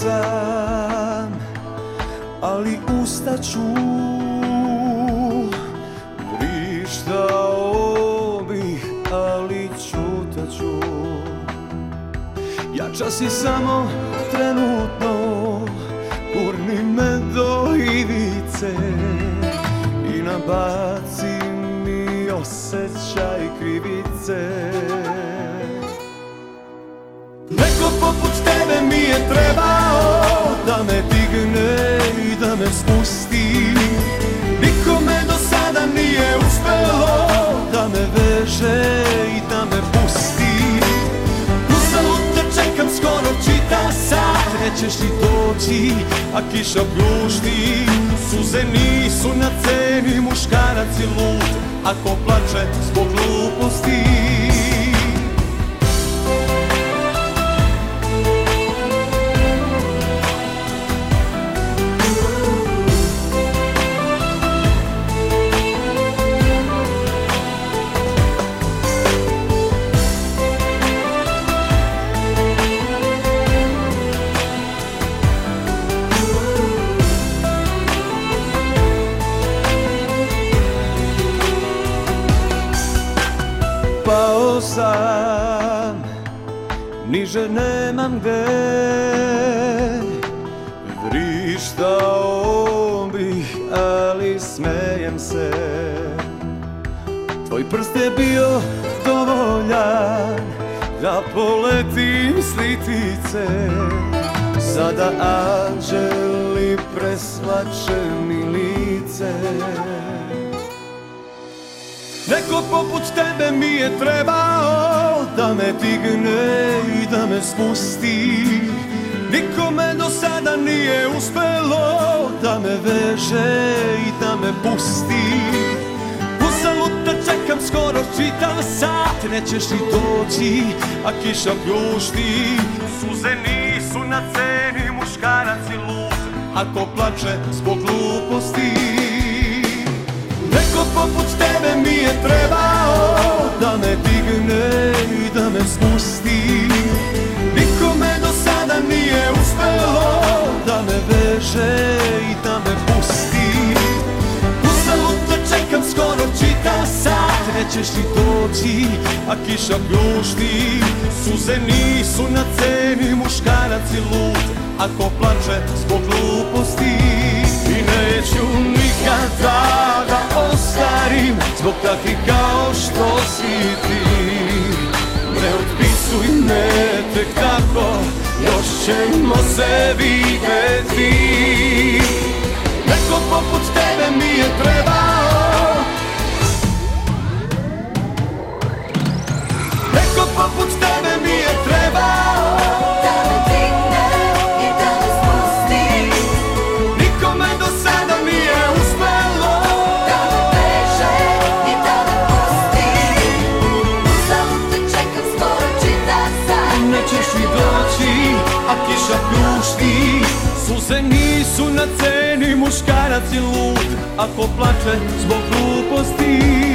sam, ali ustaću. Vrištao bih, ali ćutaću. Jača si samo trenutno, gurni me do ivice i nabaci mi osjećaj krivice. Neko poput tebe mi je trebao, da me digne i da me spusti. Nikome do sada nije uspelo da me veže i da me pusti. Uzalud te čekam, skoro čita sat, nećeš li doći, a kiša pljušti. Suze nisu na ceni, muškarac je lud ako plače zbog gluposti. Pao sam, niže nemam gde, vrištao bih, ali smejem se. Tvoj prst je bio dovoljan da poletim s litice. Sada anđeli presvače mi lice. Neko poput tebe mi je trebao, da me digne i da me spusti. Nikome do sada nije uspelo da me veže i da me pusti. Uzalud te čekam, skoro čitam sat, nećeš li doći, a kiša pljušti. Suze nisu na ceni, muškarac je lud ako plače zbog gluposti. Neko poput tebe mi je trebao, da me digne i da me spusti. Nikome do sada nije uspelo da me veže i da me pusti. Uzalud te čekam, skoro čita sat, nećeš li doći, a kiša pljušti. Suze nisu na ceni, muškarac je lud ako plače zbog gluposti. I neću nikada da ostarim zbog takvih kao što si ti. Ne otpisuj me tek tako, još ćemo se vidjeti. Neko poput tebe mi je trebao, neko poput tebe mi je trebao. A kiša pljušti, suze nisu na ceni, muškarac je lud ako plače zbog gluposti.